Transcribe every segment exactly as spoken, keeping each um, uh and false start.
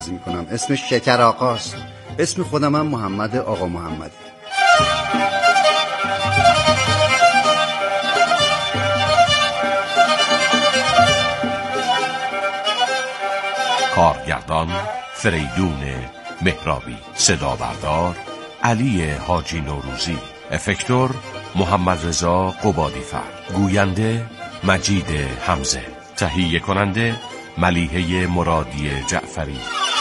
میکنم. اسمش شکر آقاست. اسم خودم هم محمد آقا محمدی. کارگردان فریدون مهرابی، صدا بردار علی حاجی نوروزی، افکتور محمد رضا قبادیفر، گوینده مجید حمزه، تهیه کننده ملیحه مرادی جعفری.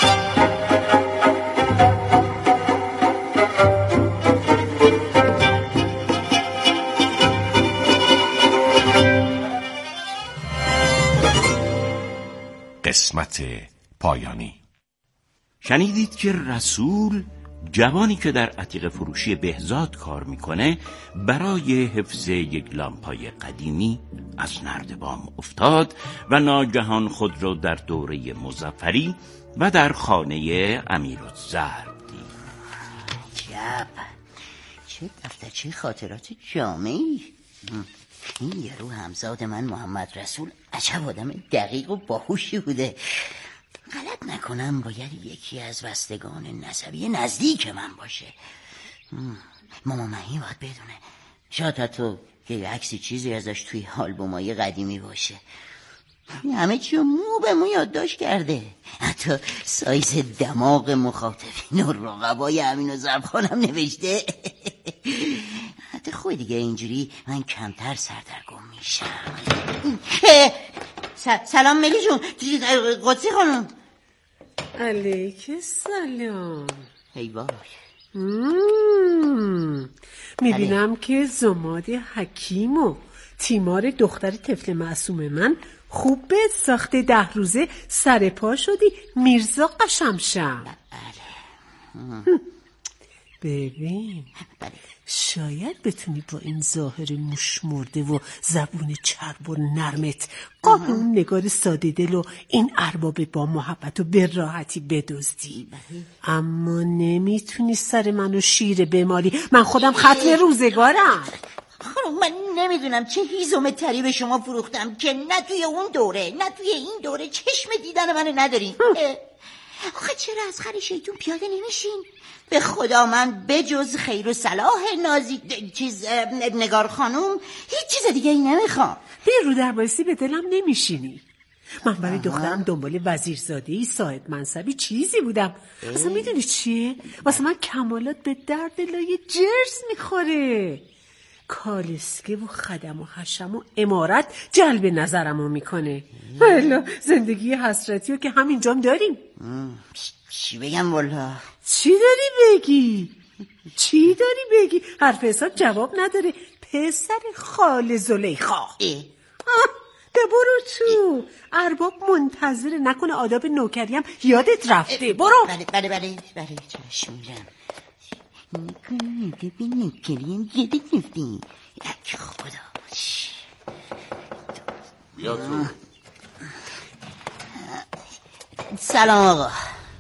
قسمت پایانی. شنیدید که رسول، جوانی که در عتیقه فروشی بهزاد کار میکنه، برای حفظ یک لامپای قدیمی از نردبان افتاد و ناگهان خود را در دوره مظفری و در خانه امیرالضرب دید. عجب، چه دفترچه خاطرات جامعی. این یارو همزاد من محمد رسول عجب آدم دقیق و باهوشی بوده. غلط نکنم باید یکی از بستگان نسبی نزدیک من باشه. ماما مهی باید بدونه. شاید حتی که عکسی چیزی ازش توی آلبومای قدیمی باشه. همه چی رو مو به مو یادداشت کرده، حتی سایز دماغ مخاطبین و رقبای امین و زرخانم نوشته. حتی خوی دیگه اینجوری من کمتر سردرگم میشم. سلام ملی جون، قدسی خانم. علیک سلام. ای وای. میبینم که زماد حکیم و تیمار دختر طفل معصوم من خوب به ساخته ده روزه سر پا شدی میرزا قشمشم. بله. ببین، شاید بتونی با این ظاهر موش مرده و زبون چرب و نرمت قابون نگار ساده دل و این ارباب با محبت و به راحتی بدزدی. اما نمیتونی سر منو شیره بمالی. من خودم ختم روزگارم. خانم من نمیدونم چه هیزم تری به شما فروختم که نه توی اون دوره نه توی این دوره چشم دیدن منو ندارین. آخه چرا از خر شیطون پیاده نمیشین؟ به خدا من بجز خیر و صلاح نازی چیز نگار خانوم هیچ چیز دیگه ای نمیخوام. بیا رو در بایستی به دلم نمیشینی. من برای دخترم دنبال وزیرزادهی صاحب منصبی چیزی بودم. اصلا میدونی چیه؟ واسه من کمالات به درد لای جرس میخوره. کالسکه و خدم و حشم و امارت جلب نظرمو میکنه. والا زندگی حسرتی رو که همینجام داریم. چی بگم والا؟ چی داری بگی؟ چی داری بگی؟ حرف حساب جواب نداره. پسر خاله زلیخا. ده برو تو. ارباب منتظر، نکنه آداب نوکری هم یادت رفته. برو. بله بله بله بله چشم میرم. نکنه به نوکری هم یادت رفته. یک خدا باش. بیا تو. سلام آقا.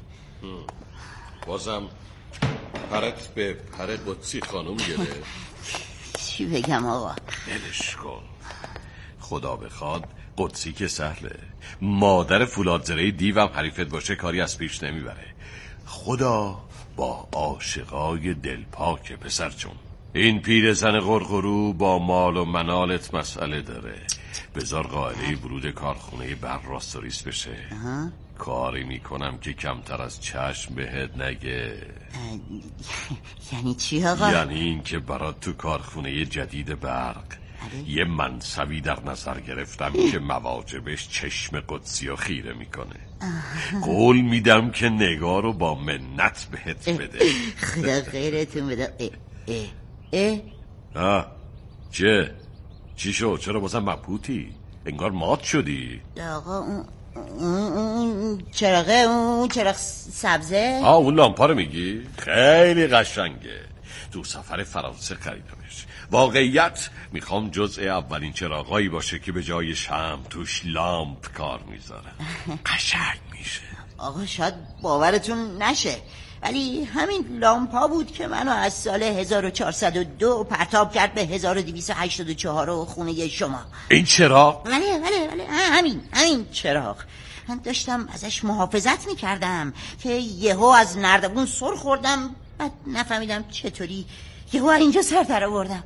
بازم پرت به پر قدسی خانم گره. چی بگم آقا؟ بلش کن. خدا بخواد قدسی که سهله. مادر فولادزره دیوم حریفت باشه کاری از پیش نمیبره. خدا با عاشقای دلپاک پسر جون. این پیرزن غرغرو با مال و منالت مسئله داره. بذار قائله ورود کارخونه بر راستوریس بشه. کاری میکنم که کمتر از چشم بهت نگه. یعنی چی آقا؟ یعنی این که برات تو کارخونه جدید برق یه منصبی در نظر گرفتم که مواجبش چشم قدسی و خیره میکنه. قول میدم که نگار رو با منت بهت بده. خدا خیرتون بده. اه اه اه آه چه؟ چی شد؟ چرا بازم مبهوتی؟ انگار مات شدی. آقا اون اون چراغه، اون چراغ سبزه. آه اون لامپا رو میگی؟ خیلی قشنگه. تو سفر فرانسه خریدمش. واقعیت میخوام جزء اولین چراغایی باشه که به جای شمع توش لامپ کار میذاره. قشنگ میشه. آقا شاید باورتون نشه ولی همین لامپا بود که منو از سال هزار و چهارصد و دو پرتاب کرد به هزار و دویست و هشتاد و چهار و خونه شما. این چراغ؟ بله بله بله همین همین چراغ. من داشتم ازش محافظت میکردم که یهو از نردبون سر خوردم، بعد نفهمیدم چطوری یهو اینجا سر در آوردم.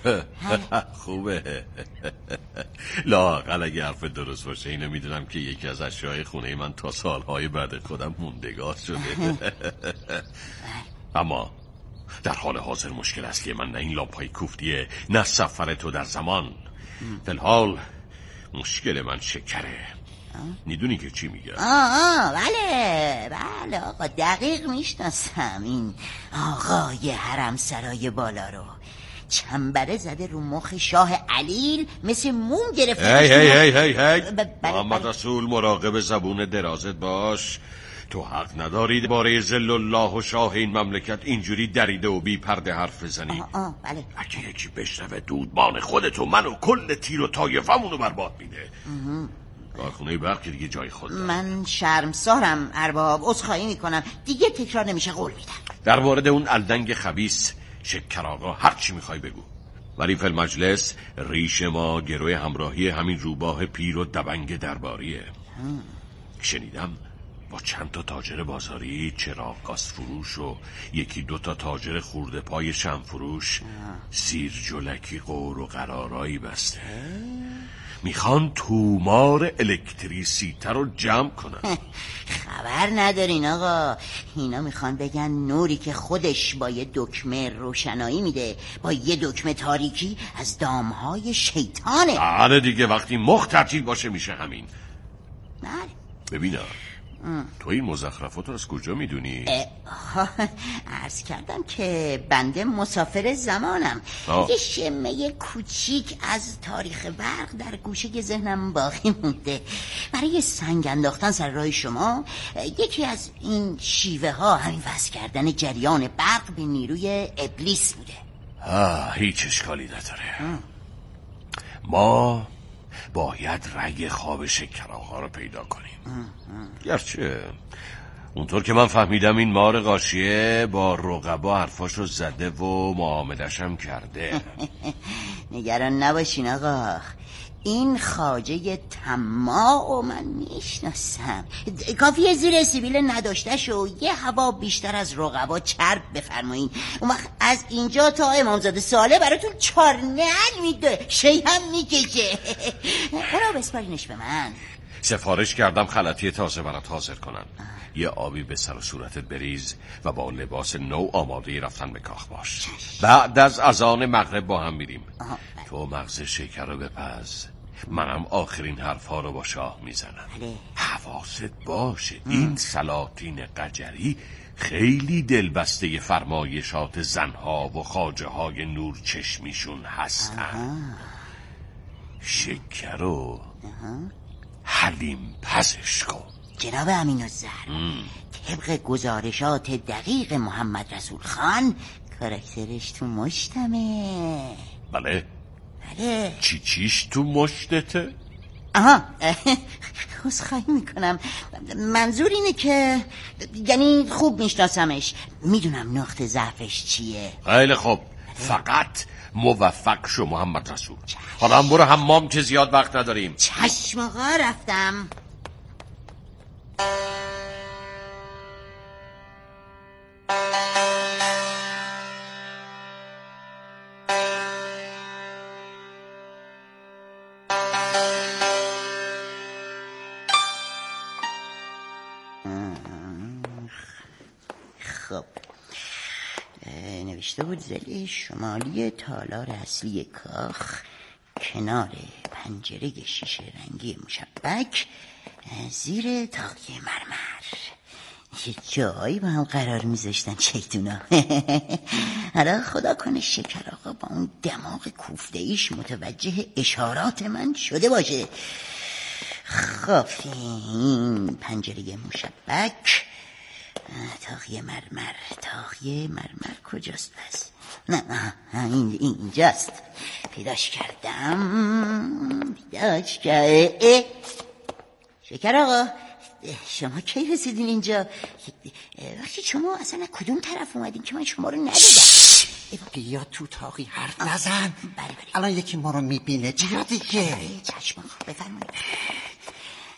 خوبه. لااقل اگه حرف درست باشه اینو میدونم که یکی از اشیاء خونه من تا سالهای بعد خودم موندگار شده. اما در حال حاضر مشکل اصلی من نه این لامپای کوفتیه نه سفر تو در زمان. فی‌الحال مشکل من شکره. میدونی که چی میگم؟ آه بله بله آقا، دقیق میشناسم این آقای حرم سرای بالا رو. چنبره زده رو مخ شاه علیل، مثل موم گرفته. هی هی هی هی هی ب- محمد رسول مراقب زبون درازت باش. تو حق نداری باره ذل الله و شاه این مملکت اینجوری دریده و بی پرده حرف بزنی. آه آه بله. اگه یکی بشنوه دودمان خودتو منو کل تیر و طایفمونو برباد میده. کارخونه برق دیگه جای خود داره. من شرمسارم ارباب، عذرخواهی میکنم، دیگه تکرار نمیشه، قول میدم. در مورد اون الدنگ خبیث شکر آقا هر چی میخوای بگو، ولی فی المجلس ریش ما گروه همراهی همین روباه پیر و دبنگ درباریه. شنیدم با چند تا تاجر بازاری، چراغ گاز فروش و یکی دو تا تاجر خورده پای شم فروش سیر جلکی قور و قرارایی بسته. میخوان تومار الکتریسیته رو جمع کنن. خبر ندارین آقا، اینا میخوان بگن نوری که خودش با یه دکمه روشنایی میده با یه دکمه تاریکی از دامهای شیطانه. آره دیگه، وقتی مخ تعطیل باشه میشه همین. بله. ببینم تو این مزخرفات رو از کجا میدونی؟ عرض کردم که بنده مسافر زمانم. آه. یه شمه کوچیک از تاریخ برق در گوشه ذهنم باقی مونده. برای سنگ انداختن سر راه شما یکی از این شیوه ها همین وصل کردن جریان برق به نیروی ابلیس بوده. آه هیچ اشکالی نداره. ما باید رگ خواب شکر آقا رو پیدا کنیم. گرچه اونطور که من فهمیدم این مار غاشیه با رقبا حرفاشو زده و معاملش هم کرده. نگران نباشین آقا، این خواجه طماع و من میشناسم. کافیه زیر سیبیل نداشتش و یه هوا بیشتر از رقبا چرب بفرمایین، اون وقت از اینجا تا امامزاده ساله براتون چارنل میده، شی هم میکشه. برو بسپارینش به من. سفارش کردم خلطی تازه برات حاضر کنن. یه آبی به سر و صورتت بریز و با لباس نو آماده رفتن به کاخ باش. بعد از اذان مغرب با هم میریم. تو مغز شکر رو بپز، منم آخرین حرفا رو با شاه میزنم. حواست باشه این سلاطین قجری خیلی دلبسته فرمایشات زنها و خواجه های نور چشمیشون هستن. شکر رو حلیم پزش کن. جناب امین الزر، طبق گزارشات دقیق محمد رسول خان کاراکترش تو مشتمه. بله؟ بله. چی چیش تو مشتته؟ آها خواهی میکنم، منظور اینه که یعنی خوب میشناسمش، میدونم نقطه ضعفش چیه. خیلی خوب، فقط موفق شو محمد رسول. حالا هم برو حمام که زیاد وقت نداریم. چشم آقا، رفتم. خب نوشته بود زل شمالی تالار اصلی کاخ، کنار پنجره شیشه رنگی مشبک، زیر تاقیه مرمر. یه جایی با هم قرار میذاشتن شیطونا. حالا خدا کنه شکر آقا با اون دماغ کوفته ایش متوجه اشارات من شده باشه. خب این پنجره مشبک، تاقیه مرمر، تاقیه مرمر کجاست پس؟ نه این اینجاست. پیداش کردم پیداش کردم. شکر آقا شما کی رسیدین اینجا؟ وقتی شما اصلا کدوم طرف اومدین که من شما رو ندیدم؟ بیا تو تاقی حرف نزن. بله بله. الان یکی ما رو میبینه. بیا دیگه. چشم آقا بفرمایید.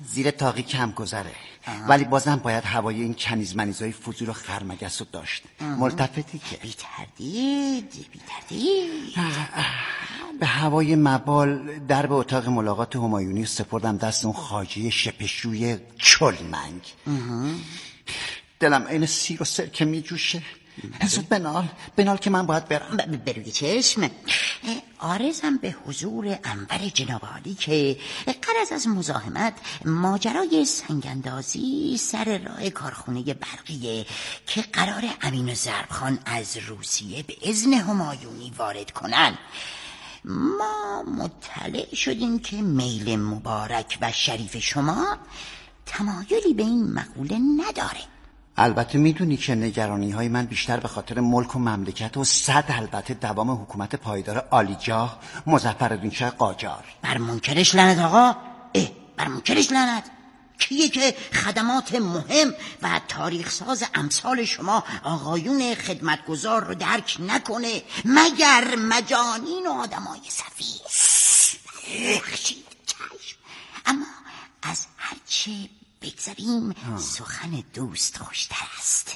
زیر تاقی کم گذره، ولی بازم باید هوای این کنیز منیزای فضول و خرمگس رو داشت. ملتفتی که بی تردید بی تردید به هوای مبال در به اتاق ملاقات همایونی سپردم دست اون خواجه شپشوی چلمنگ. دلم این سیر و سرکه می جوشه. زود بنال بنال که من باید برم. بروی چشم. عارضم به حضور انور جناب عالی که غرض از مزاحمت ماجرای سنگاندازی سر راه کارخونه برقیه که قرار امین ضربخان از روسیه به اذن همایونی وارد کنن. ما مطلع شدیم که میل مبارک و شریف شما تمایلی به این مقوله نداره. البته میدونی که نگرانی های من بیشتر به خاطر ملک و مملکت و صد البته دوام حکومت پایدار عالیجاه مظفرالدین شاه قاجار. بر منکرش لعنت آقا. اه بر منکرش لعنت. کیه که خدمات مهم و تاریخ ساز امثال شما آقایون خدمتگزار رو درک نکنه مگر مجانین و آدمای سفیه؟ بخشید چشم. اما از هرچه بگذاریم سخن دوست خوشتر است.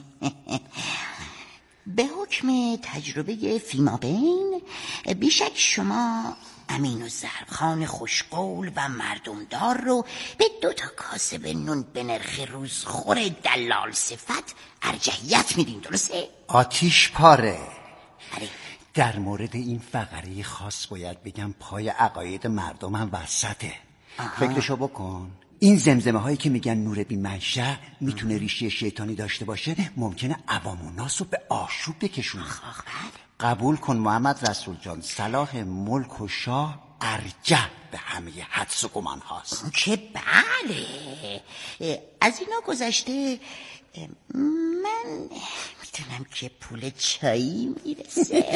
به حکم تجربه فیما بین بیشک شما امین و ضربخان خوشقول و مردمدار رو به دو تا کاسب نون به نرخ روزخور دلال صفت ارجحیت میدین، درسته؟ آتیش پاره. آره. در مورد این فقره خاص باید بگم پای عقاید مردم هم وسطه. فکرشو بکن. این زمزمه هایی که میگن نور بی منشأ میتونه ریشه شیطانی داشته باشه ممکنه عوام و ناس رو به آشوب بکشونه. قبول کن محمد رسول جان، صلاح ملک و شاه ارجح به همه حدس و گمان هاست. که بله. از اینا گذشته من میدونم که پول چایی میرسه.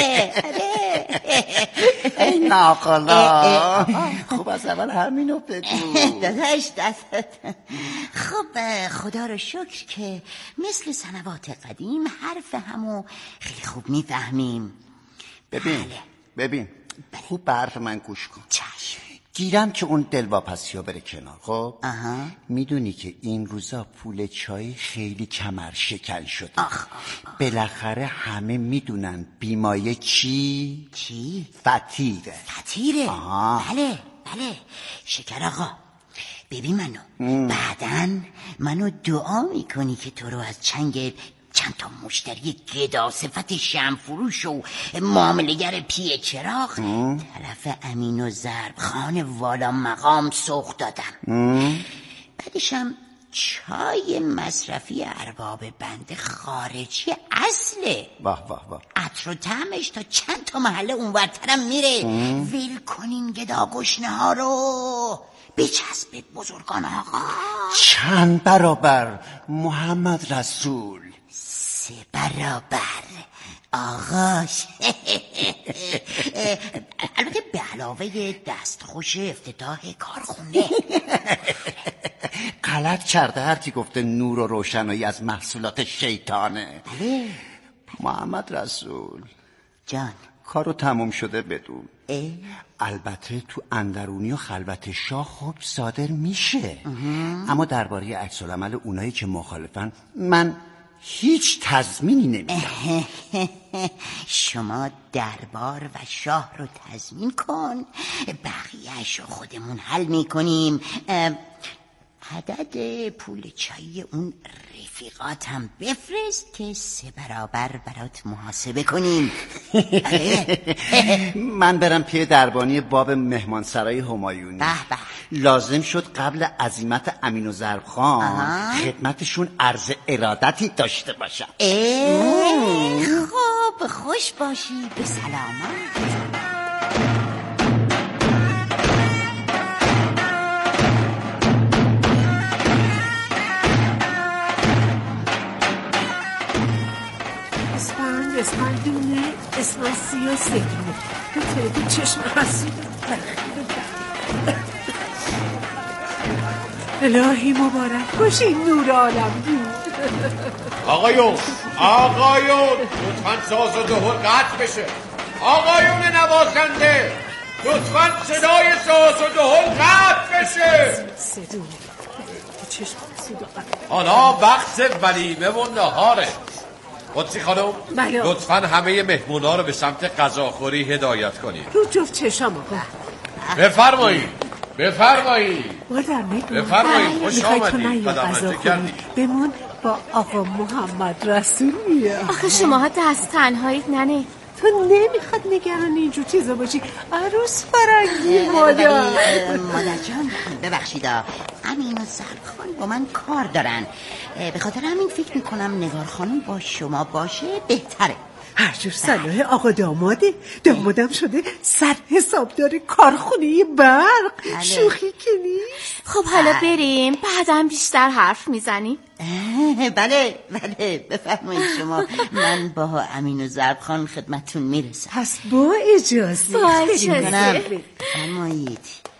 ای ناقلا. خب از اول همینو بگو. داداش دستت. خب خدا رو شکر که مثل سنوات قدیم حرف همو خیلی خوب میفهمیم. ببین بله. ببین خوب به حرف من گوش کن. چشم. گیرم که اون دلواپسی ها بره کنار. خب آها. میدونی که این روزا پول چای خیلی کمر شکن شده. آخ. بالاخره همه میدونن بیمایه چی؟ چی؟ فطیره. فطیره. آها. بله بله. شکر آقا ببین منو بعدن منو دعا میکنی که تو رو از چنگ چند تا مشتری گدا صفت شمع فروش و معامله‌گر پی چراغ طرف امین و ضربخان والا مقام سوق دادم. بعدشم چای مصرفی ارباب بند خارجی اصله. واه واه واه. عطر و طعمش تا چند تا محله اونورترم میره. ول کنین گدا گشنه ها رو، بچسبید بزرگان آقا. چند برابر محمد رسول؟ سه برابر آقاش. البته به علاوه دستخوش افتتاح کارخونه. غلط کرده هر کی گفته نور و روشنایی از محصولات شیطانه. بله محمد رسول جان. کارو تموم شده بدون. اه؟ البته تو اندرونی و خلوت شاه خوب صادر میشه. اما درباره عکس العمل اونایی که مخالفن من هیچ تضمینی نمیدم. شما دربار و شاه رو تضمین کن، بقیهش رو خودمون حل میکنیم. عدد پول چایی اون رفیقاتم بفرست که سه برابر برات محاسبه کنیم. من برم پی دربانی باب مهمانسرای همایونی. به به. لازم شد قبل عزیمت امین و ضربخان خدمتشون عرض ارادتی داشته باشم. خب خوش باشی، به سلامت. اسفندونه اسفند سیاه سگونه ترکی چشم حسود الهی مبارک باشی نور عالم بود. آقایون آقایون لطفاً ساز و دهل قطع بشه. آقایون نوازنده لطفاً صدای ساز و دهل قطع بشه. صدو چشم صدو قطع. حالا وقت ولیمه و نهاره. قدسی خانم بله. لطفاً همه مهمونا رو به سمت غذاخوری هدایت کنید. رو جفت چشم آقا. بفرمایید بفرمایید مادر نگو. بفرمایید خوش میخوای تو آمدید. نه یا غذا خونی بمون با آقا محمد رسول میاد. آخه شماها دست تنهایید ننه. تو نمیخواد نگران اینجور چیزا باشی. عروس فرنگی مادر. مادر جان ببخشید امین و سرخان با من کار دارن، به خاطر همین فکر میکنم نگار خانم با شما باشه بهتره. هر جور صلاح آقا داماده. دامادم شده سر حسابدار کارخونه برق. شوخی که نیست. خب حالا بریم بعدم بیشتر حرف میزنیم. بله بله بفرمایید شما. من با امین و زربخان خدمتتون میرسم. پس با اجازه با اجازه فرمایید.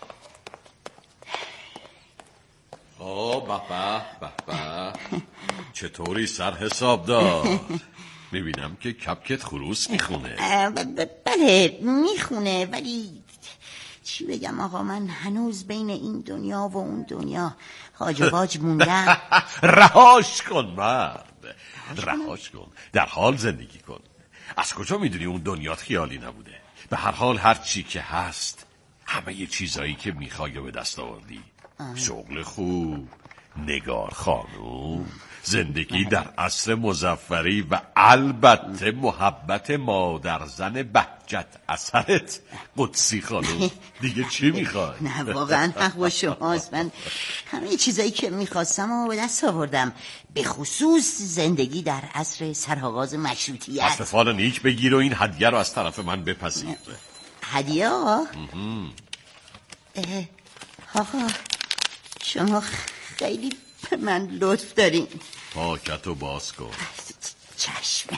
آه بابا بابا چطوری سر حساب دار؟ میبینم که کپکت خروس میخونه. بله میخونه، ولی چی بگم آقا، من هنوز بین این دنیا و اون دنیا هاج و باج موندم. رهاش کن مرد، رهاش کن، در حال زندگی کن. از کجا میدونی اون دنیات خیالی نبوده؟ به هر حال هر چی که هست، همه ی چیزایی که میخوای به دست آوردی. شغل خوب، نگار خانوم، زندگی در عصر مظفری و البته محبت مادر زن بهجت اثرت قدسی خانوم. دیگه چی میخوای؟ نه واقعا حق با شماست. من همه چیزایی که میخواستم و به دست آوردم، به خصوص زندگی در عصر سرآغاز مشروطیت. پس به فال نیک بگیر و این هدیه رو از طرف من بپذیر. هدیه آقا؟ آقا شما خیلی به من لطف دارین. پاکتو باز کن. چشم.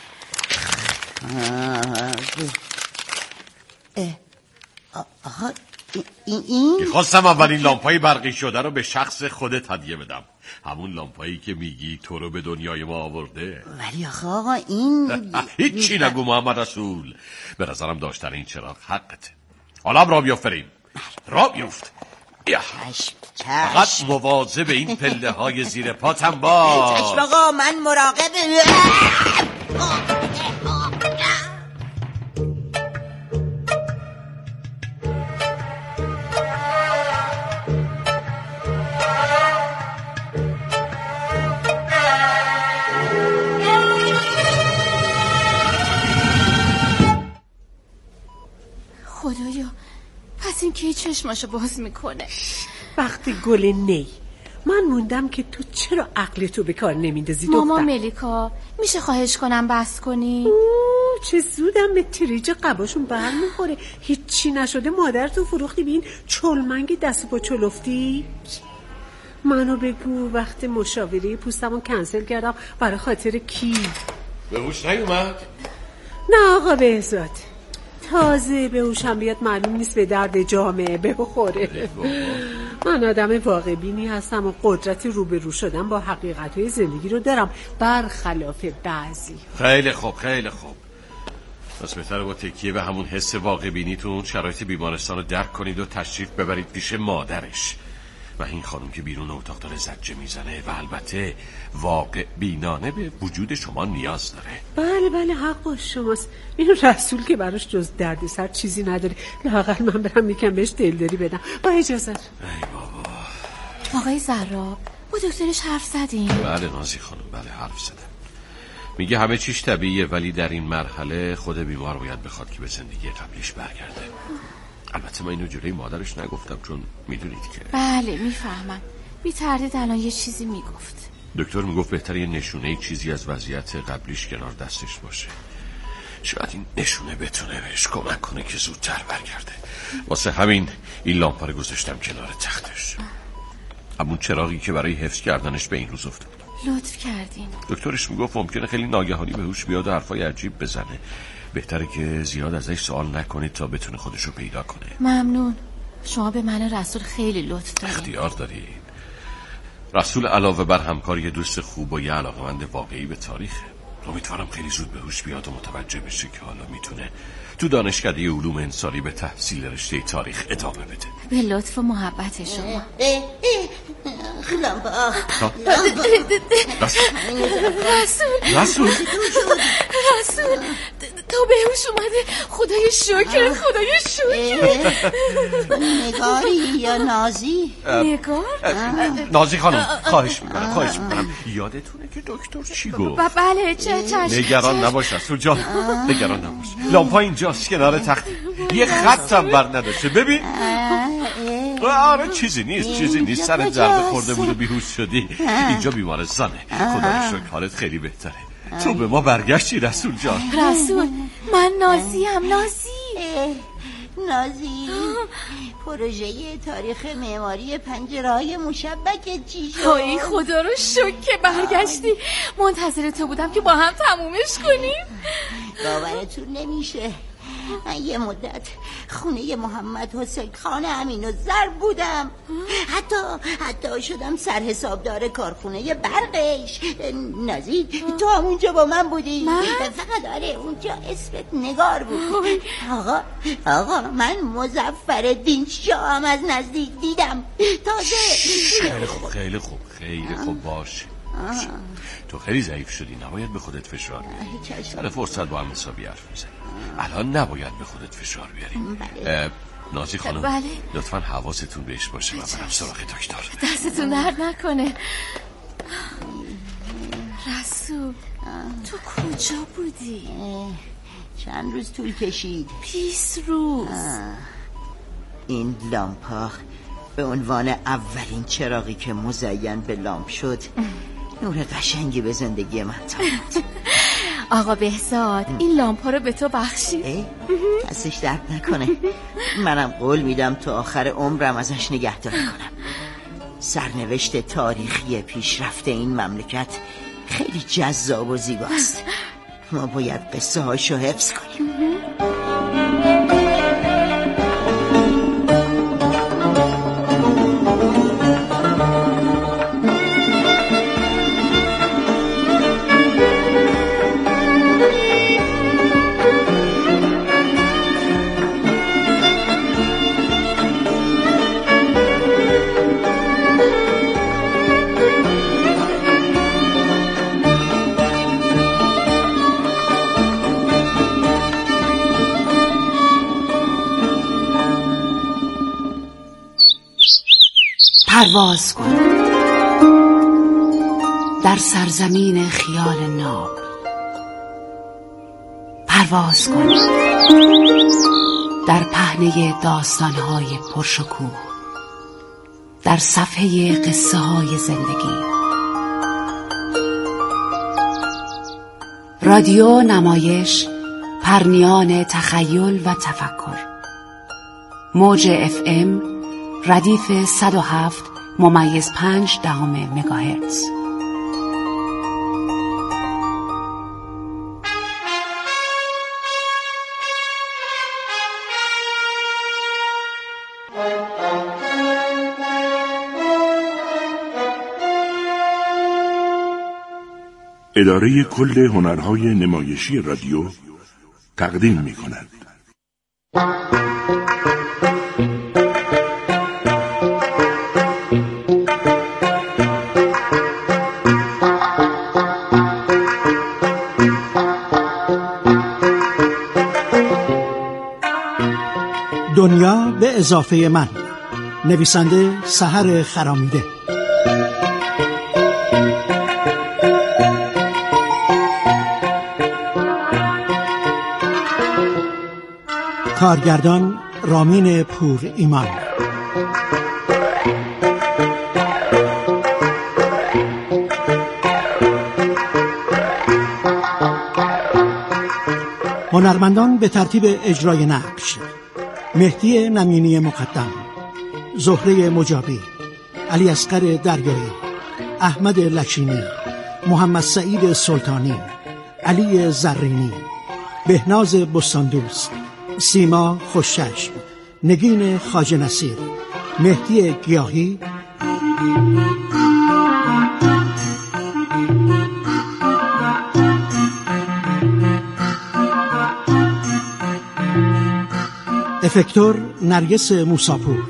آقا این این میخواستم اولین لامپای برقی شده رو به شخص خودت هدیه بدم. همون لامپایی که میگی تو رو به دنیای ما آورده. ولی آقا آقا این هیچی نگو محمد رسول. به نظرم داشتن این چراغ حقته. حالا را بیافرین. را بیفت. چشم فقط چشم. مواظب این پله های زیر پاتم باش. چشم آقا من مراقب. خدایا پس این که چشماشو باز میکنه. وقتی گل نی من موندم که تو چرا عقلتو به کار نمیندازی دختر؟ ماما ملیکا میشه خواهش کنم بس کنی؟ اوه چه زودم به تریج قباشون برمیخوره. هیچی نشده مادرتو فروختی بین چلمنگی دست با چلفتی. منو بگو وقت مشاوره پوستمو کنسل کردم برای خاطر کی؟ به هوش نیومد؟ نه آقا بهزاد، تازه به هوشم بیاد معلوم نیست به درد جامعه بخوره. من آدم واقع بینی هستم و قدرت روبرو شدن با حقیقت‌های زندگی رو دارم، برخلاف بعضی. خیلی خوب خیلی خوب. پس بهتره با تکیه به همون حس واقع بینیتون شرایط بیمارستان رو درک کنید و تشریف ببرید پیش مادرش. و این خانم که بیرون اتاق داره زجه میزنه و البته واقع بینانه به وجود شما نیاز داره. بله بله حق با شماست. این رسول که براش جز دردسر چیزی نداره. لااقل من برم یکم بهش دلداری بدم. با اجازت. ای بابا. آقای زراب با دکترش حرف زدیم؟ بله نازی خانم، بله حرف زدم. میگه همه چیش طبیعیه، ولی در این مرحله خود بیمار باید بخواد که به زندگی قبلیش برگرده. البته من اینو جلوی مادرش نگفتم چون میدونید که. بله میفهمم. بی تردید الان یه چیزی میگفت. دکتر میگفت بهتره یه نشونه چیزی از وضعیت قبلیش کنار دستش باشه. شاید این نشونه بتونه بهش کمک کنه که زودتر برگرده. واسه همین این لامپا رو گذاشتم کنار تختش. همون چراغی که برای حفظ کردنش به این روز افتاد. لطف کردین. دکترش میگفت ممکنه خیلی ناگهانی به هوش بیاد و حرفای عجیب بزنه. بهتره که زیاد ازش سوال نکنید تا بتونه خودش رو پیدا کنه. ممنون. شما به من رسول خیلی لطف دارید. اختیار دارید. رسول علاوه بر همکاری دوست خوب و یه علاقمند واقعی به تاریخه. امیدوارم خیلی زود به هوش بیاد و متوجه بشه که حالا میتونه تو دانشکده علوم انسانی به تحصیل رشته تاریخ ادامه بده. به لطف و محبت شما. لامپا رسول رسول رسول تو به هوش اومده. خدای شکر، خدای شکر. نگاری یا نازی؟ نگار؟ نازی خانم خواهش میکنم خواهش میکنم یادتونه که دکتر چی گفت؟ بله چه چشم. نگران نباش رسول جان، نگران نباش. لامپا اینجاست کنار تخت، یه خطم بر نداشته. ببین آره چیزی نیست چیزی نیست سر ضربه خورده بود و بیهوش شدی. اینجا بیمارستانه. خدا رو شکر حالت خیلی بهتره. تو به ما برگشتی رسول جان. رسول من نازیم. نازی نازی پروژه تاریخ معماری پنجره‌های مشبک چی شد؟ ای خدا رو شکر که برگشتی. منتظر تو بودم که با هم تمومش کنیم. باورتون نمیشه من یه مدت خونه محمد حسین خان امین و زر بودم. حتی حتی شدم سرحسابدار کارخونه برقش. نازی تو هم اونجا با من بودی؟ من؟ فقط آره اونجا اسمت نگار بود. آقا آقا من مظفرالدین شاه هم از نزدیک دیدم. تازه خیلی خوب خیلی خوب خیلی خوب باشه. تو خیلی ضعیف شدی، نباید به خودت فشار بیاری. سر فرصت با هم حسابی حرف بزنیم. الان نباید به خودت فشار بیاریم. نازی خانم بله. لطفاً حواستون بهش باشه و برم سراغ دکتر. دستتون درد نکنه. رسول تو کجا بودی؟ چند روز طول کشید. بیست روز. این لامپا به عنوان اولین چراغی که مزین به لامپ شد نور قشنگی به زندگی من تابید. آقا بهزاد این لامپا رو به تو بخشید. دستش درد نکنه. منم قول میدم تا آخر عمرم ازش نگهداری کنم. سرنوشت تاریخی پیشرفت این مملکت خیلی جذاب و زیباست. ما باید قصه هاشو حفظ کنیم. پرواز کن در سرزمین خیال ناب. پرواز کن در پهنه داستانهای پرشکوه، در صفحه قصه های زندگی. رادیو نمایش پرنیان تخیل و تفکر. موج اف ام ردیف صد و هفت ممیز پنج دهم مگاهرتز. اداره کل هنرهای نمایشی رادیو تقدیم می کند. دنیا به اضافه من. نویسنده سحر خرامیده. کارگردان رامین پور ایمان. هنرمندان به ترتیب اجرای نقش: مهدی نمینی مقدم، زهره مجابی، علی اصغر دریایی، احمد لچینی، محمد سعید سلطانی، علی زرینی، بهناز بستاندوست، سیما خوشچشم، نگین خواجه نصیر، مهدی گیاهی، افکتور نرگس موساپور،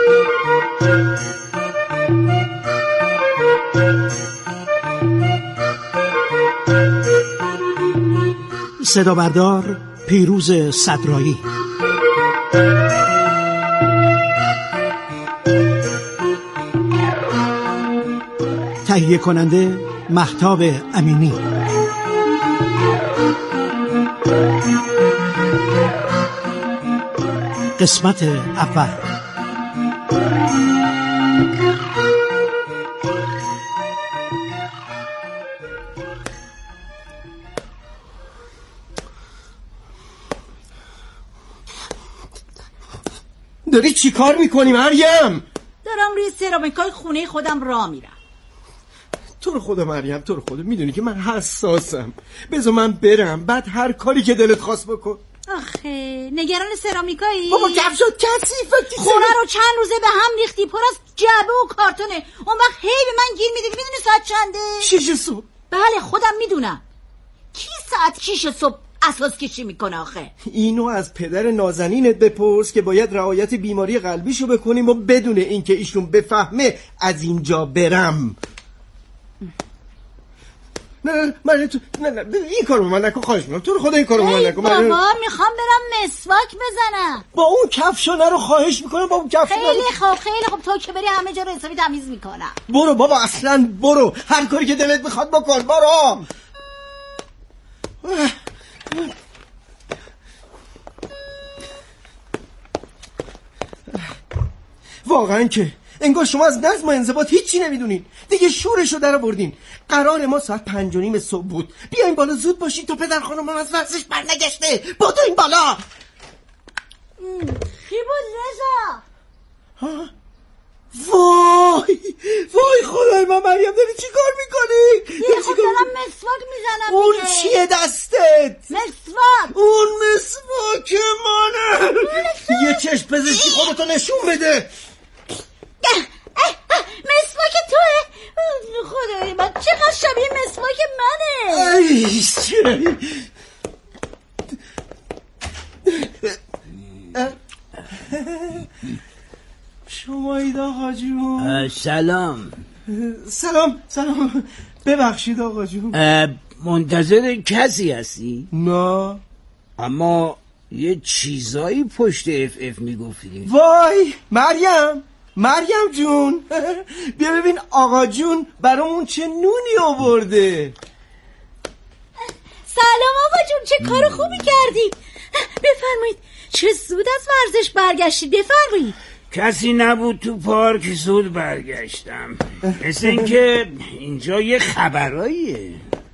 صدا بردار پیروز صدرایی، تهیه کننده مهتاب امینی. قسمت اول. داری چی کار میکنی مریم؟ دارم روی سرامیکای خونه خودم راه میرم. تو رو خدا مریم، تو رو خدا میدونی که من حساسم. بذار من برم، بعد هر کاری که دلت خواست بکن. آخه نگران سرامیکایی؟ بابا کفشات کثیفه. خونه رو چند روزه به هم ریختی، پر از جعبه و کارتونه. اون وقت هی به من گیر میدی. میدونی ساعت چنده؟ شیش صبح. بله خودم میدونم. کی ساعت شیش صبح اساس کشی میکنه آخه؟ اینو از پدر نازنینت بپرس که باید رعایت بیماری قلبیشو بکنیم و بدون اینکه ایشون بفهمه از اینجا برم. نه نه من تو نه نه این کارو من نکن، خواهش میکنم. تو رو خدا این کارو من نکن. بابا میخوام برم مسواک بزنم. با اون کفشا نرو، خواهش میکنم. با اون کفشا خیلی خوب خیلی خوب. تو که بری همه جا رو حسابی تمیز میکنم. برو بابا، اصلا برو، هر کاری که دلت میخواد بکن. برو. واقعا که انگار شما از نظم و انضباط هیچی نمیدونین. دیگه شورشو در آوردین. قرار ما ساعت پنج و نیم صبح بود. بیاین بالا زود باشین تا پدر خانم از ورزش برنگشته. بدو این بالا. کی بود رضا؟ ها؟ وای وای خدای من مریم، داری چی کار میکنی؟ یه خود دارم مسواک میزنم. اون چیه دستت؟ مسواک. اون مسواک منه. یه چشم پزشکی خودتو نشون بده. مسواک توه؟ خدای من چقدر شبیه مسواک منه. ای چه شمایید آقا جون. سلام. سلام سلام. ببخشید آقا جون. منتظر کسی هستی؟ نه، اما یه چیزایی پشت اف اف میگفتی. وای مریم، مریم جون بیا ببین آقا جون برامون چه نونی آورده. سلام آقا جون، چه کار خوبی کردی. بفرمایید. چه زود از ورزش برگشتید. بفرمایید. کسی نبود تو پارک، زود برگشتم. مثل این که اینجا یه خبراییه.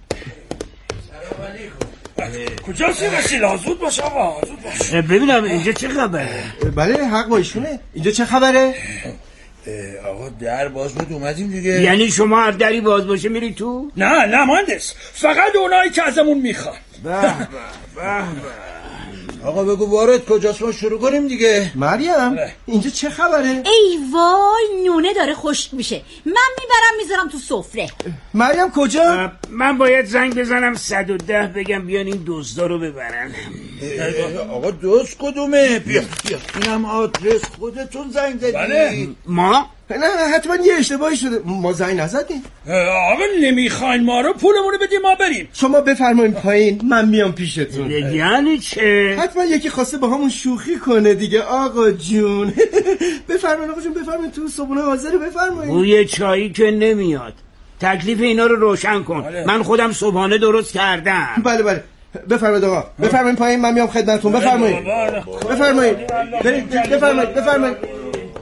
کجاست وسیله؟ زود باش آقا، زود باش. ببینم اینجا چه خبره. بله حق با ایشونه. اینجا چه خبره؟ آقا در باز بود اومدیم دیگه. یعنی شما هر دری باز باشه میری تو؟ نه نه مهندس، فقط اونایی که ازمون میخوان. به به به. آقا بگو وارد کجاست ما شروع کنیم دیگه. مریم اینجا چه خبره؟ ای وای نونه داره خشک میشه. من میبرم میذارم تو سفره. مریم کجا؟ من باید زنگ بزنم صد و ده بگم بیان این دزدا رو ببرن. آقا دوست کدومه؟ بیا بیا اینم آدرس خودتون زنگ زدی. بله ما؟ نه نه حتما یه اشتباهی شده، ما زنگ نزدیم. آقا نمیخواین ما رو پولمونو بدیم ما بریم. شما بفرمایید پایین، من میام پیشتون. یعنی چه؟ حتما یکی خواسته با همون شوخی کنه دیگه آقا جون. بفرمایید آقا جون، بفرمایید تو صبحونه حاضر. بفرمایید. بوی چایی که نمیاد. تکلیف اینا رو روشن کن. بله. من خودم صبحانه درست کردم. بله بله بفرمایید آقا، بفرمایید پایین، من میام خدمتتون. بفرمایید بفرمایید برید. بفرمایید بفرمایید.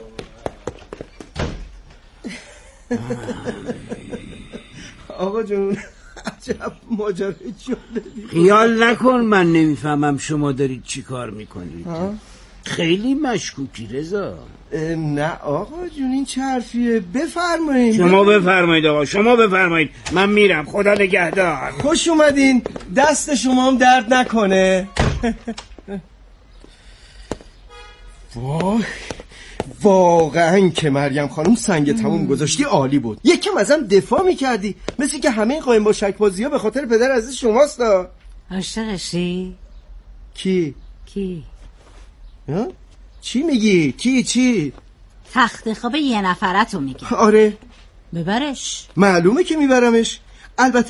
آقا جون عجب ماجرای جالبی. خیال نکن من نمیفهمم شما دارید چی کار میکنید. خیلی مشکوکی رضا. نه آقا جون این چه حرفیه؟ بفرمایید. شما بفرمایید آقا، شما بفرمایید. من میرم، خدا نگهدار. خوش اومدین، دست شما هم درد نکنه. وای واقعا که مریم خانم سنگ تموم گذاشتی، عالی بود. یکم ازم دفاع میکردی، مثل که همه این قایم با شکبازی ها به خاطر پدر عزیز شماست. عاشقشی؟ کی؟ کی؟ ها؟ چی میگی؟ کی چی؟ تخت خواب یه نفرتو میگه. آره ببرش. معلومه که میبرمش. البته